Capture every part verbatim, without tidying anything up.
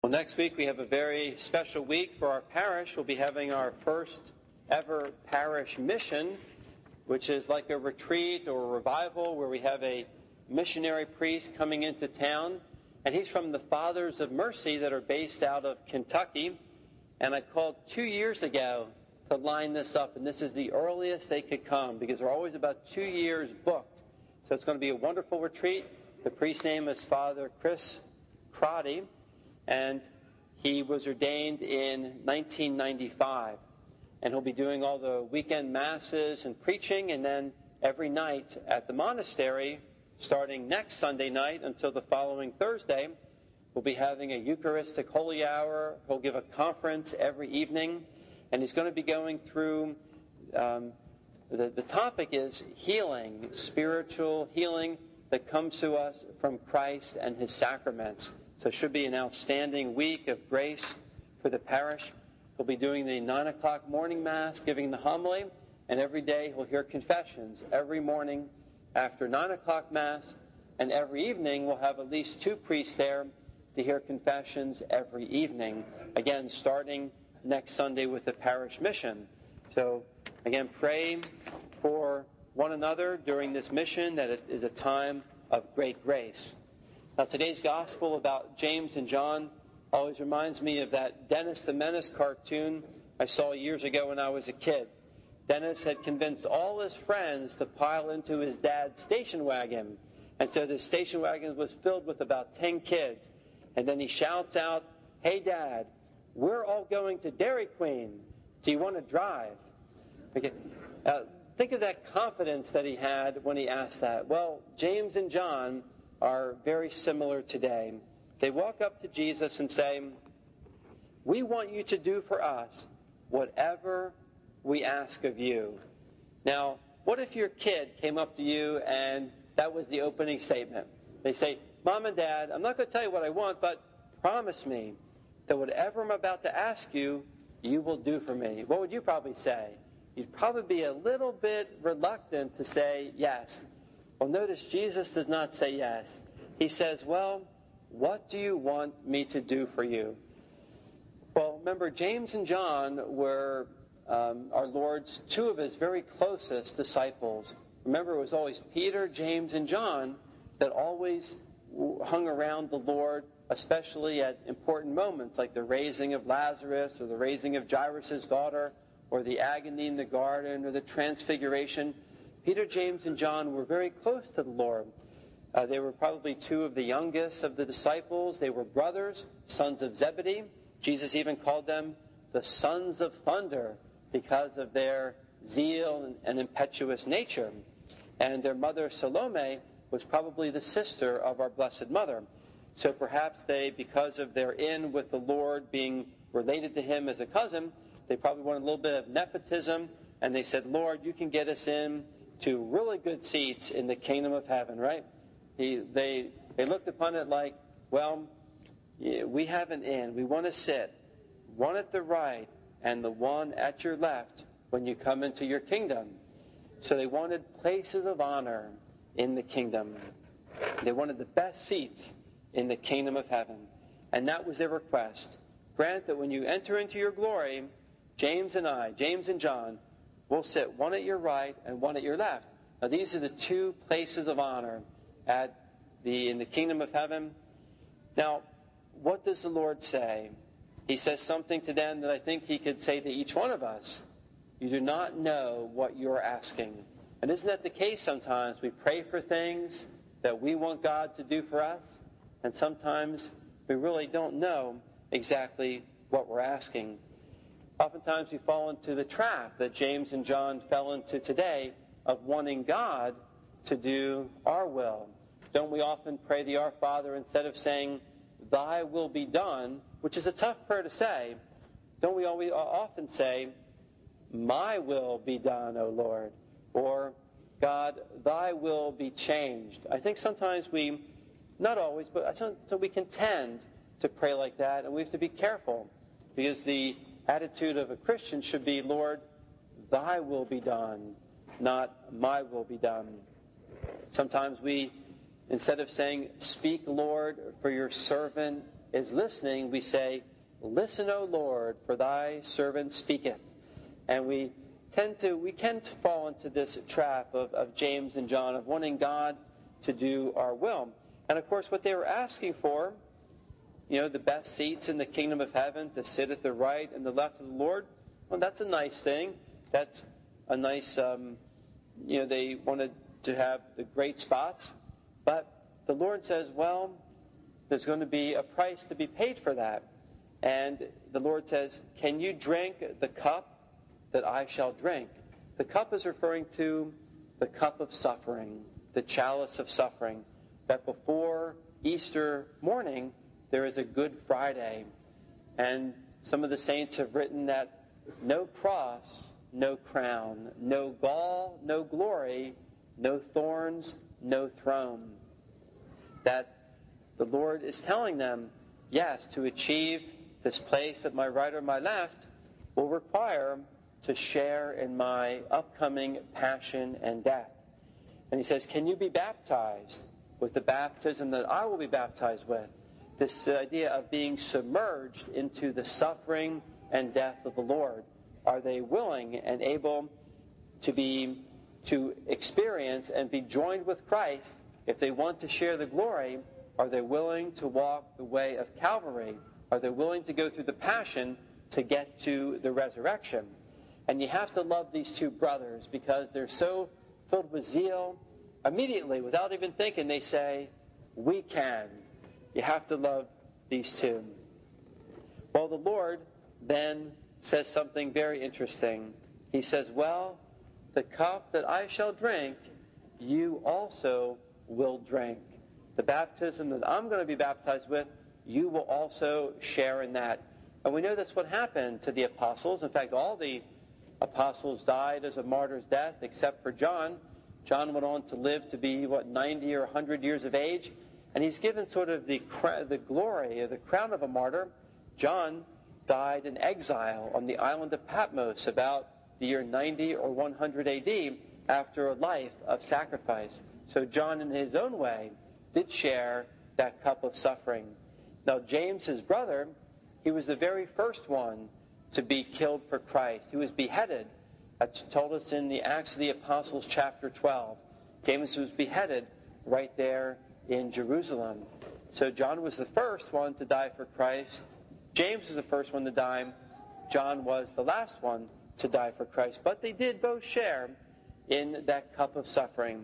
Well, next week we have a very special week for our parish. We'll be having our first ever parish mission, which is like a retreat or a revival where we have a missionary priest coming into town. And he's from the Fathers of Mercy that are based out of Kentucky. And I called two years ago to line this up, and this is the earliest they could come because they're always about two years booked. So it's going to be a wonderful retreat. The priest's name is Father Chris Crotty, and he was ordained in nineteen ninety-five. And he'll be doing all the weekend masses and preaching, and then every night at the monastery, starting next Sunday night until the following Thursday, we'll be having a Eucharistic Holy Hour. He'll give a conference every evening, and he's going to be going through, um, the, the topic is healing, spiritual healing that comes to us from Christ and his sacraments. So it should be an outstanding week of grace for the parish. He'll be doing the nine o'clock morning Mass, giving the homily, and every day he'll hear confessions every morning after nine o'clock Mass, and every evening we'll have at least two priests there to hear confessions every evening, again starting next Sunday with the parish mission. So again, pray for one another during this mission, that it is a time of great grace. Now today's gospel about James and John always reminds me of that Dennis the Menace cartoon I saw years ago when I was a kid. Dennis had convinced all his friends to pile into his dad's station wagon. And so the station wagon was filled with about ten kids. And then he shouts out, "Hey Dad, we're all going to Dairy Queen. Do you want to drive?" Okay. Uh, think of that confidence that he had when he asked that. Well, James and John are very similar today. They walk up to Jesus and say, "We want you to do for us whatever we ask of you." Now, what if your kid came up to you and that was the opening statement? They say, "Mom and Dad, I'm not going to tell you what I want, but promise me that whatever I'm about to ask you, you will do for me." What would you probably say? You'd probably be a little bit reluctant to say yes. Well, notice Jesus does not say yes. He says, "Well, what do you want me to do for you?" Well, remember, James and John were um, our Lord's two of his very closest disciples. Remember, it was always Peter, James, and John that always hung around the Lord, especially at important moments like the raising of Lazarus or the raising of Jairus' daughter or the agony in the garden or the transfiguration. Peter, James, and John were very close to the Lord. Uh, they were probably two of the youngest of the disciples. They were brothers, sons of Zebedee. Jesus even called them the sons of thunder because of their zeal and, and impetuous nature. And their mother, Salome, was probably the sister of our Blessed Mother. So perhaps they, because of their in with the Lord, being related to him as a cousin, they probably wanted a little bit of nepotism, and they said, "Lord, you can get us in to really good seats in the kingdom of heaven," right? He, they, they looked upon it like, well, yeah, we have an in. We want to sit, one at the right and the one at your left when you come into your kingdom. So they wanted places of honor in the kingdom. They wanted the best seats in the kingdom of heaven. And that was their request. Grant that when you enter into your glory, James and I, James and John, will sit one at your right and one at your left. Now these are the two places of honor at the in the kingdom of heaven. Now, what does the Lord say? He says something to them that I think he could say to each one of us. You do not know what you're asking. And isn't that the case sometimes? We pray for things that we want God to do for us, and sometimes we really don't know exactly what we're asking. Oftentimes we fall into the trap that James and John fell into today of wanting God to do our will. Don't we often pray the Our Father instead of saying, "Thy will be done," which is a tough prayer to say? Don't we always often say, "My will be done, O Lord," or "God, thy will be changed"? I think sometimes we, not always, but so we can tend to pray like that, and we have to be careful because the attitude of a Christian should be, "Lord, thy will be done, not my will be done." Sometimes we, instead of saying, "Speak, Lord, for your servant is listening, we say, "Listen, O Lord, for thy servant speaketh." And we tend to, we can fall into this trap of, of James and John, of wanting God to do our will. And of course, what they were asking for, you know, the best seats in the kingdom of heaven, to sit at the right and the left of the Lord, well, that's a nice thing. That's a nice, um, you know, they wanted to have the great spots. But the Lord says, well, there's going to be a price to be paid for that. And the Lord says, can you drink the cup that I shall drink? The cup is referring to the cup of suffering, the chalice of suffering, that before Easter morning, there is a Good Friday. And some of the saints have written that no cross, no crown, no gall, no glory, no thorns, no throne. That the Lord is telling them, yes, to achieve this place at my right or my left will require to share in my upcoming passion and death. And he says, can you be baptized with the baptism that I will be baptized with? This idea of being submerged into the suffering and death of the Lord. Are they willing and able to be, to experience and be joined with Christ? If they want to share the glory, are they willing to walk the way of Calvary? Are they willing to go through the passion to get to the resurrection? And you have to love these two brothers because they're so filled with zeal. Immediately, without even thinking, they say, we can. You have to love these two. Well, the Lord then says something very interesting. He says, well, the cup that I shall drink, you also will drink. The baptism that I'm going to be baptized with, you will also share in that. And we know that's what happened to the apostles. In fact, all the apostles died as a martyr's death, except for John. John went on to live to be, what, ninety or one hundred years of age. And he's given sort of the, the glory, or the crown of a martyr. John died in exile on the island of Patmos about the year ninety or one hundred A D after a life of sacrifice. So John, in his own way, did share that cup of suffering. Now, James, his brother, he was the very first one to be killed for Christ. He was beheaded. That's told us in the Acts of the Apostles, chapter twelve. James was beheaded right there in Jerusalem. So John was the first one to die for Christ. James was the first one to die. John was the last one to die for Christ. But they did both share in that cup of suffering.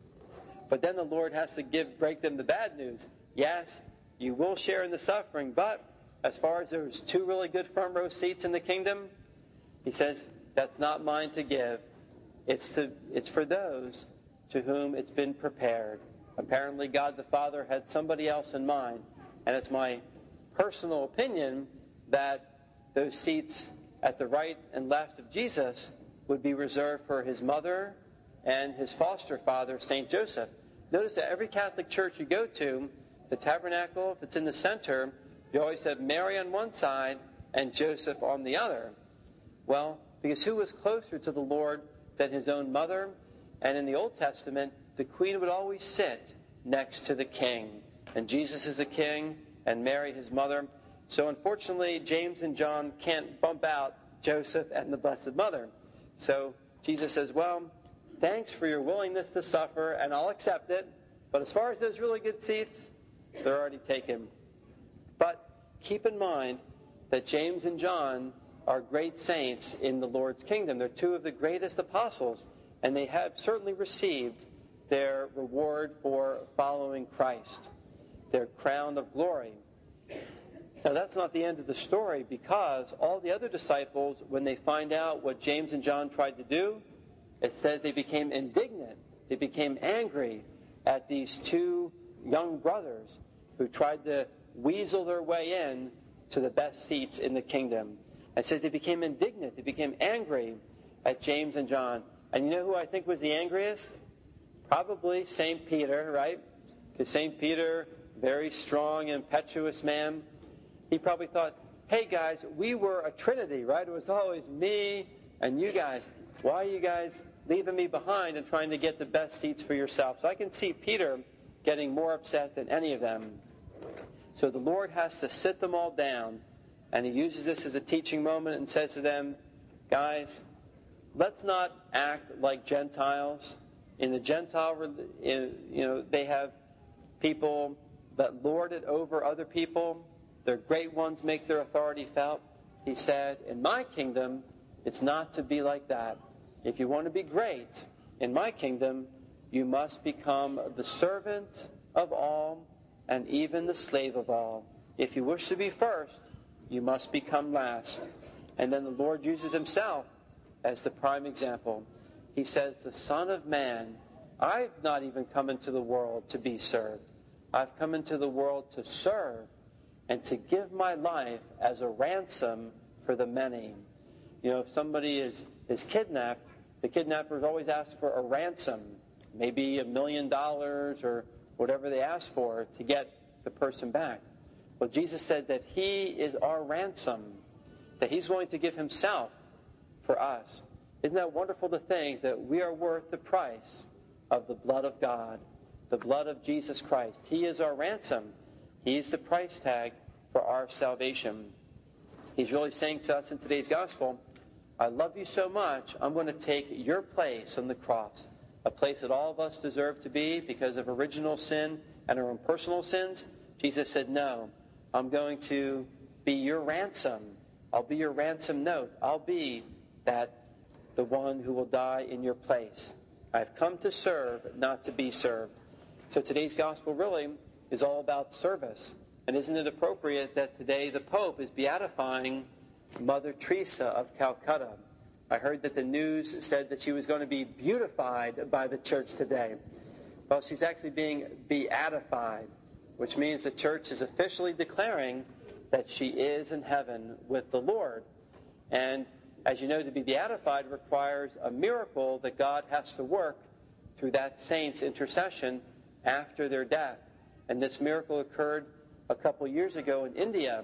But then the Lord has to give, break them the bad news. Yes, you will share in the suffering, but as far as there's two really good front row seats in the kingdom, he says, that's not mine to give. It's to, it's for those to whom it's been prepared. Apparently God the Father had somebody else in mind, and it's my personal opinion that those seats at the right and left of Jesus would be reserved for his mother and his foster father, Saint Joseph. Notice that every Catholic church you go to, the tabernacle, if it's in the center, you always have Mary on one side and Joseph on the other. Well, because who was closer to the Lord than his own mother? And in the Old Testament, the queen would always sit next to the king. And Jesus is the king, and Mary his mother. So unfortunately, James and John can't bump out Joseph and the Blessed Mother. So Jesus says, well, thanks for your willingness to suffer, and I'll accept it. But as far as those really good seats, they're already taken. But keep in mind that James and John are great saints in the Lord's kingdom. They're two of the greatest apostles, and they have certainly received their reward for following Christ, their crown of glory. Now, that's not the end of the story, because all the other disciples, when they find out what James and John tried to do, it says they became indignant. They became angry at these two young brothers who tried to weasel their way in to the best seats in the kingdom. It says they became indignant. They became angry at James and John. And you know who I think was the angriest? Probably Saint Peter, right? Because Saint Peter, very strong, impetuous man, he probably thought, hey guys, we were a trinity, right? It was always me and you guys. Why are you guys leaving me behind and trying to get the best seats for yourself? So I can see Peter getting more upset than any of them. So the Lord has to sit them all down, and he uses this as a teaching moment and says to them, guys, let's not act like Gentiles. In the Gentile, in, you know, they have people that lord it over other people. Their great ones make their authority felt. He said, in my kingdom, it's not to be like that. If you want to be great in my kingdom, you must become the servant of all and even the slave of all. If you wish to be first, you must become last. And then the Lord uses himself as the prime example. He says, the Son of Man, I've not even come into the world to be served. I've come into the world to serve and to give my life as a ransom for the many. You know, if somebody is, is kidnapped, the kidnappers always ask for a ransom, maybe a million dollars or whatever they ask for to get the person back. Well, Jesus said that he is our ransom, that he's willing to give himself for us. Isn't that wonderful to think that we are worth the price of the blood of God, the blood of Jesus Christ? He is our ransom. He's the price tag for our salvation. He's really saying to us in today's gospel, I love you so much, I'm going to take your place on the cross, a place that all of us deserve to be because of original sin and our own personal sins. Jesus said, no, I'm going to be your ransom. I'll be your ransom note. I'll be that the one who will die in your place. I've come to serve, not to be served. So today's gospel really is all about service. And isn't it appropriate that today the Pope is beatifying Mother Teresa of Calcutta? I heard that the news said that she was going to be beautified by the church today. Well, she's actually being beatified, which means the church is officially declaring that she is in heaven with the Lord. And as you know, to be beatified requires a miracle that God has to work through that saint's intercession after their death. And this miracle occurred a couple years ago in India.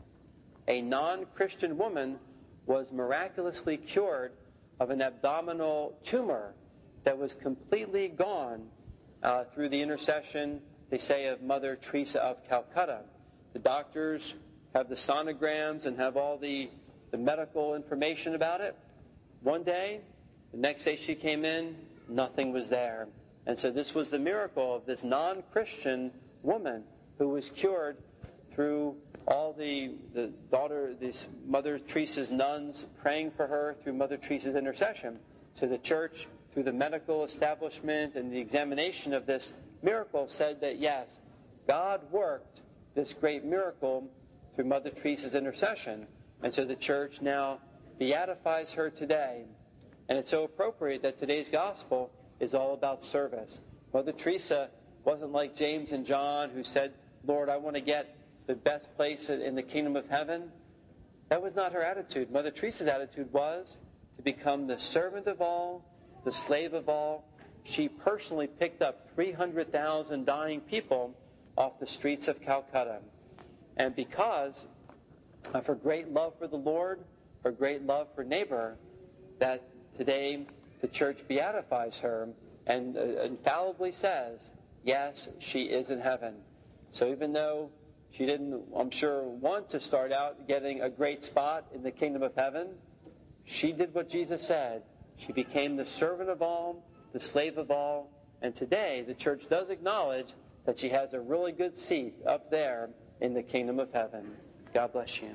A non-Christian woman was miraculously cured of an abdominal tumor that was completely gone uh, through the intercession, they say, of Mother Teresa of Calcutta. The doctors have the sonograms and have all the, the medical information about it. One day, the next day she came in, nothing was there. And so this was the miracle of this non-Christian woman who was cured through all the, the daughter, this Mother Teresa's nuns praying for her through Mother Teresa's intercession. So the church, through the medical establishment and the examination of this miracle, said that yes, God worked this great miracle through Mother Teresa's intercession. And so the church now beatifies her today. And it's so appropriate that today's gospel is all about service. Mother Teresa wasn't like James and John who said, Lord, I want to get the best place in the kingdom of heaven. That was not her attitude. Mother Teresa's attitude was to become the servant of all, the slave of all. She personally picked up three hundred thousand dying people off the streets of Calcutta. And because of her great love for the Lord, her great love for neighbor, that today the church beatifies her and uh, infallibly says, yes, she is in heaven. So even though she didn't, I'm sure, want to start out getting a great spot in the kingdom of heaven, she did what Jesus said. She became the servant of all, the slave of all, and today the church does acknowledge that she has a really good seat up there in the kingdom of heaven. God bless you.